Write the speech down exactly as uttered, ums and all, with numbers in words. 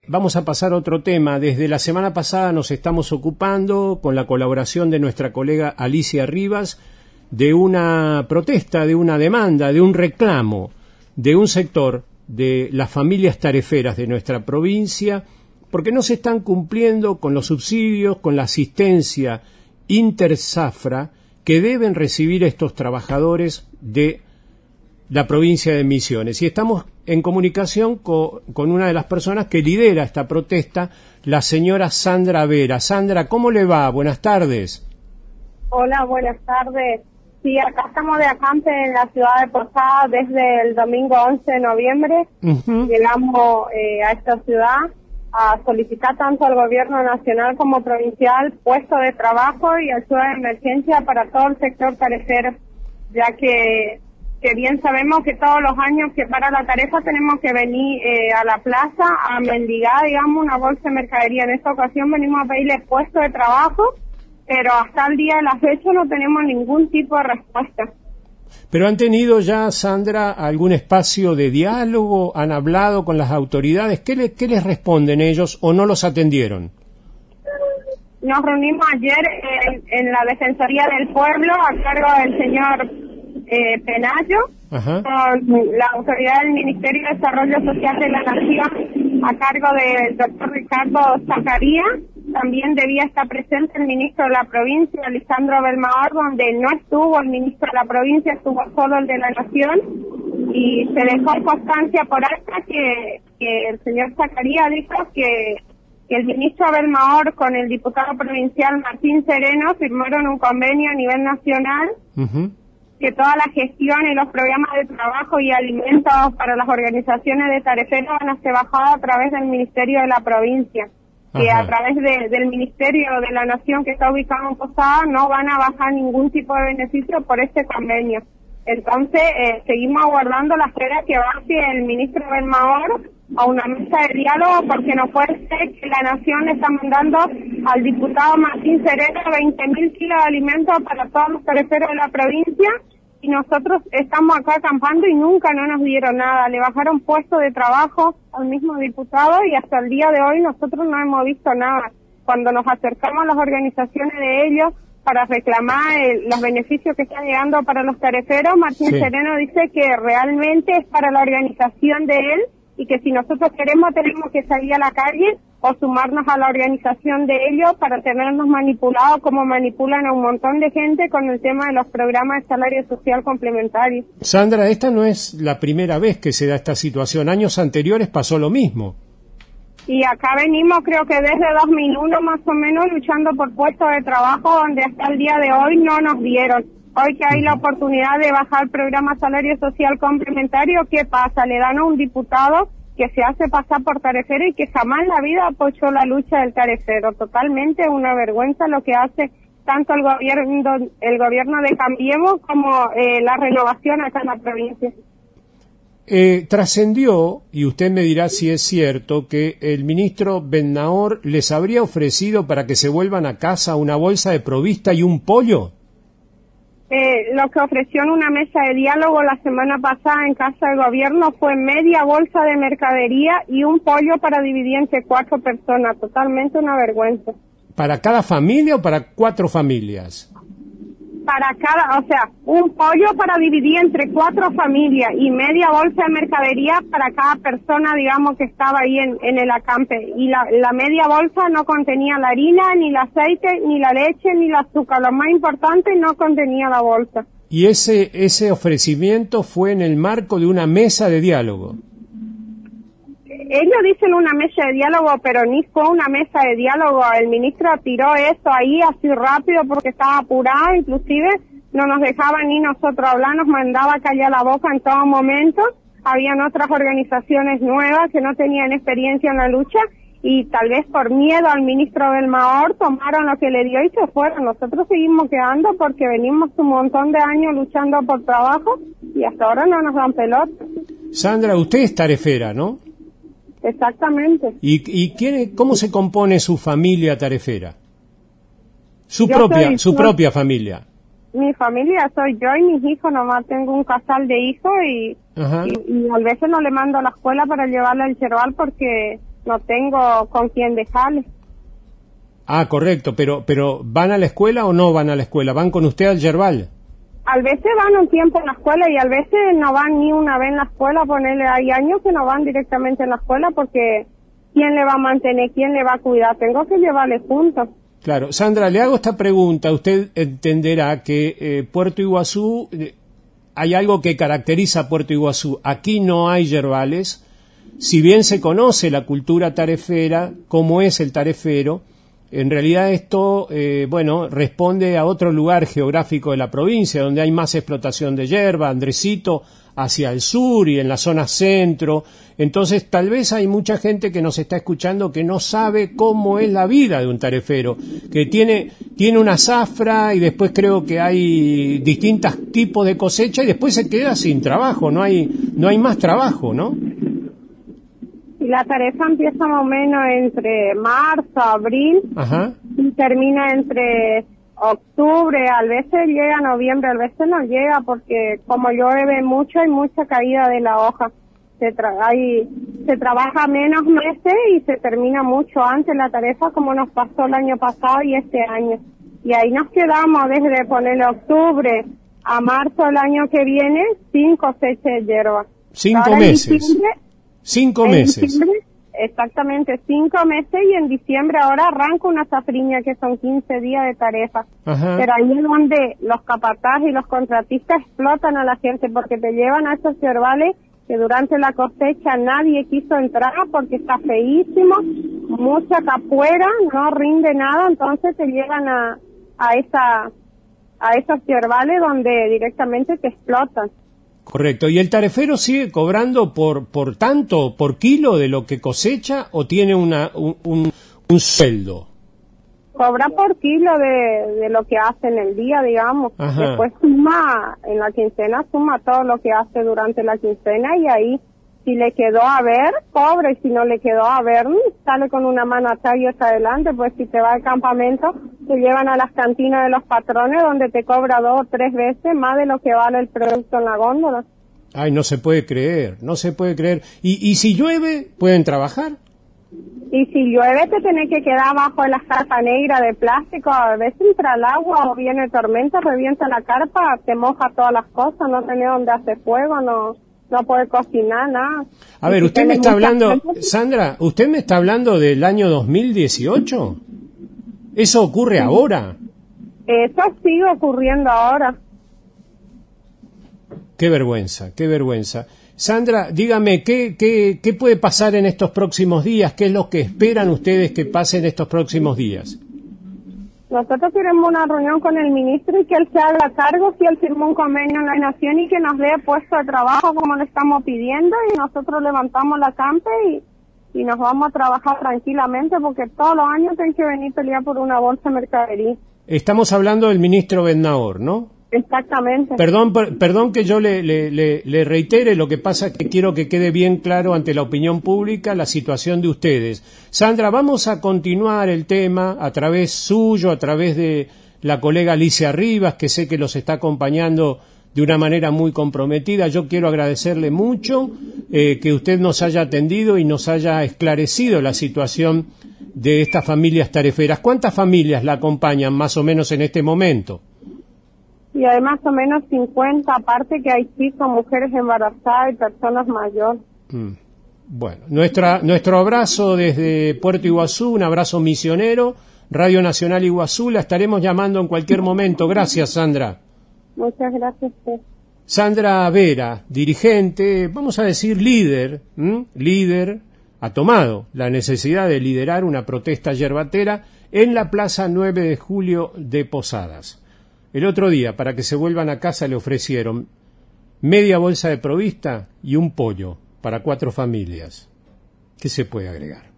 vamos a pasar a otro tema. Desde la semana pasada nos estamos ocupando, con la colaboración de nuestra colega Alicia Rivas, de una protesta, de una demanda, de un reclamo de un sector de las familias tareferas de nuestra provincia, porque no se están cumpliendo con los subsidios, con la asistencia intersafra que deben recibir estos trabajadores de la provincia de Misiones. Y estamos en comunicación con, con una de las personas que lidera esta protesta, la señora Sandra Vera. Sandra, ¿cómo le va? Buenas tardes. Hola, buenas tardes. Sí, acá estamos de acampe en la ciudad de Posada desde el domingo once de noviembre. Uh-huh. Llegamos eh, a esta ciudad a solicitar tanto al gobierno nacional como provincial puestos de trabajo y ayuda de emergencia para todo el sector tarefero, ya que que bien sabemos que todos los años que para la tarifa tenemos que venir eh, a la plaza a mendigar, digamos, una bolsa de mercadería. En esta ocasión venimos a pedirle puesto de trabajo, pero hasta el día de la fecha no tenemos ningún tipo de respuesta. ¿Pero han tenido ya, Sandra, algún espacio de diálogo? ¿Han hablado con las autoridades? ¿Qué, le, qué les responden ellos o no los atendieron? Nos reunimos ayer en, en la Defensoría del Pueblo a cargo del señor Eh, Penayo, Ajá. con la autoridad del Ministerio de Desarrollo Social de la Nación a cargo del doctor Ricardo Zacaría. También debía estar presente el ministro de la provincia, Lisandro Belmaor, donde no estuvo el ministro de la provincia, estuvo solo el de la Nación, y se dejó constancia por acta que, que el señor Zacaría dijo que, que el ministro Belmaor con el diputado provincial Martín Sereno firmaron un convenio a nivel nacional, uh-huh. que toda la gestión y los programas de trabajo y alimentos para las organizaciones de tareferos van a ser bajados a través del Ministerio de la Provincia, que Ajá. a través de, del Ministerio de la Nación que está ubicado en Posada no van a bajar ningún tipo de beneficio por este convenio. Entonces, eh, seguimos aguardando la espera que baje el ministro Belmaor a una mesa de diálogo, porque no puede ser que la Nación le está mandando al diputado Martín Sereno veinte mil kilos de alimentos para todos los tareferos de la provincia, y nosotros estamos acá acampando y nunca no nos dieron nada. Le bajaron puesto de trabajo al mismo diputado y hasta el día de hoy nosotros no hemos visto nada. Cuando nos acercamos a las organizaciones de ellos para reclamar el, los beneficios que están llegando para los tareferos, Martín sí. Sereno dice que realmente es para la organización de él, y que si nosotros queremos tenemos que salir a la calle o sumarnos a la organización de ellos para tenernos manipulados como manipulan a un montón de gente con el tema de los programas de salario social complementario. Sandra, esta no es la primera vez que se da esta situación. Años anteriores pasó lo mismo. Y acá venimos, creo que desde dos mil uno más o menos, luchando por puestos de trabajo donde hasta el día de hoy no nos dieron. Hoy que hay la oportunidad de bajar el programa salario social complementario, ¿qué pasa? Le dan a un diputado que se hace pasar por tarefero y que jamás en la vida apoyó la lucha del tarefero. Totalmente una vergüenza lo que hace tanto el gobierno el gobierno de Cambiemos como eh, la renovación acá en la provincia. Eh, trascendió, y usted me dirá si es cierto, que el ministro Belmaor les habría ofrecido para que se vuelvan a casa una bolsa de provista y un pollo. Eh, lo que ofreció en una mesa de diálogo la semana pasada en Casa del Gobierno fue media bolsa de mercadería y un pollo para dividir entre cuatro personas. Totalmente una vergüenza. ¿Para cada familia o para cuatro familias? Para cada, o sea, un pollo para dividir entre cuatro familias y media bolsa de mercadería para cada persona, digamos, que estaba ahí en, en el acampe. Y la, la media bolsa no contenía la harina, ni el aceite, ni la leche, ni el azúcar. Lo más importante, no contenía la bolsa. ¿Y ese, ese ofrecimiento fue en el marco de una mesa de diálogo? Ellos dicen una mesa de diálogo, pero ni fue una mesa de diálogo. El ministro tiró eso ahí así rápido porque estaba apurado, inclusive no nos dejaba ni nosotros hablar, nos mandaba a callar la boca en todo momento. Habían otras organizaciones nuevas que no tenían experiencia en la lucha y tal vez por miedo al ministro Belmaor tomaron lo que le dio y se fueron. Nosotros seguimos quedando porque venimos un montón de años luchando por trabajo y hasta ahora no nos dan pelota. Sandra, usted es tarefera, ¿no? Exactamente. ¿Y, y quién, cómo se compone su familia tarefera? Su yo propia soy, su yo, propia familia. Mi familia soy yo y mis hijos, nomás tengo un casal de hijos y, y, y a veces no le mando a la escuela para llevarle al Cherbal porque no tengo con quién dejarles. Ah, correcto, pero pero ¿van a la escuela o no van a la escuela? ¿Van con usted al yerbal? A veces van un tiempo en la escuela y a veces no van ni una vez en la escuela. Ponerle, hay años que no van directamente en la escuela porque ¿quién le va a mantener? ¿Quién le va a cuidar? Tengo que llevarle juntos. Claro. Sandra, le hago esta pregunta. Usted entenderá que eh, Puerto Iguazú, eh, hay algo que caracteriza a Puerto Iguazú. Aquí no hay yerbales. Si bien se conoce la cultura tarefera, cómo es el tarefero, en realidad esto, eh, bueno, responde a otro lugar geográfico de la provincia, donde hay más explotación de yerba, Andresito, hacia el sur y en la zona centro. Entonces, tal vez hay mucha gente que nos está escuchando que no sabe cómo es la vida de un tarefero, que tiene, tiene una zafra y después creo que hay distintos tipos de cosecha y después se queda sin trabajo, no hay, no hay más trabajo, ¿no? Y la tarefa empieza más o menos entre marzo, abril, Ajá. y termina entre octubre, a veces llega noviembre, a veces no llega porque como llueve mucho hay mucha caída de la hoja. Se, tra hay, se trabaja menos meses y se termina mucho antes la tarefa como nos pasó el año pasado y este año. Y ahí nos quedamos desde ponerle octubre a marzo del año que viene sin cosecha de hierba. Cinco Ahora meses. Cinco en meses. Diciembre, exactamente, cinco meses y en diciembre ahora arranca una safriña que son quince días de tarefa. Ajá. Pero ahí es donde los capatajes y los contratistas explotan a la gente porque te llevan a esos yerbales que durante la cosecha nadie quiso entrar porque está feísimo, mucha capuera, no rinde nada, entonces te llevan a, a esa a esos yerbales donde directamente te explotan. Correcto. ¿Y el tarefero sigue cobrando por por tanto, por kilo de lo que cosecha o tiene una un, un, un sueldo? Cobra por kilo de, de lo que hace en el día, digamos. Ajá. Después suma, en la quincena suma todo lo que hace durante la quincena y ahí, si le quedó a ver, cobra, y si no le quedó a ver, sale con una mano atrás y otra adelante. Pues si te va al campamento, te llevan a las cantinas de los patrones donde te cobra dos o tres veces más de lo que vale el producto en la góndola. Ay, no se puede creer, no se puede creer. ¿Y, y si llueve, pueden trabajar? Y si llueve te tenés que quedar bajo de la carpa negra de plástico, a veces entra el agua o viene tormenta, revienta la carpa, te moja todas las cosas, no tenés donde hacer fuego, no no puede cocinar, nada. A ver, usted me está hablando, Sandra, ¿usted me está hablando del año dos mil dieciocho? ¿Eso ocurre ahora? Eso sigue ocurriendo ahora. Qué vergüenza, qué vergüenza. Sandra, dígame, ¿qué, qué, ¿qué puede pasar en estos próximos días? ¿Qué es lo que esperan ustedes que pase en estos próximos días? Nosotros queremos una reunión con el ministro y que él se haga cargo si él firmó un convenio en la nación y que nos dé puesto de trabajo como le estamos pidiendo y nosotros levantamos la campe y, y nos vamos a trabajar tranquilamente porque todos los años tienen que venir a pelear por una bolsa de mercadería. Estamos hablando del ministro Bednaor, ¿no? Exactamente. Perdón, per, perdón que yo le, le, le, le reitere, lo que pasa es que quiero que quede bien claro ante la opinión pública la situación de ustedes. Sandra, vamos a continuar el tema a través suyo, a través de la colega Alicia Rivas, que sé que los está acompañando de una manera muy comprometida. Yo quiero agradecerle mucho eh, que usted nos haya atendido y nos haya esclarecido la situación de estas familias tareferas. ¿Cuántas familias la acompañan más o menos en este momento? Y hay más o menos cincuenta, aparte que hay chicos, mujeres embarazadas y personas mayores. Mm. Bueno, nuestra, nuestro abrazo desde Puerto Iguazú, un abrazo misionero, Radio Nacional Iguazú, la estaremos llamando en cualquier momento. Gracias, Sandra. Muchas gracias. Sí. Sandra Vera, dirigente, vamos a decir líder, ¿m? líder, ha tomado la necesidad de liderar una protesta yerbatera en la Plaza nueve de Julio de Posadas. El otro día, para que se vuelvan a casa, le ofrecieron media bolsa de provista y un pollo para cuatro familias. ¿Qué se puede agregar?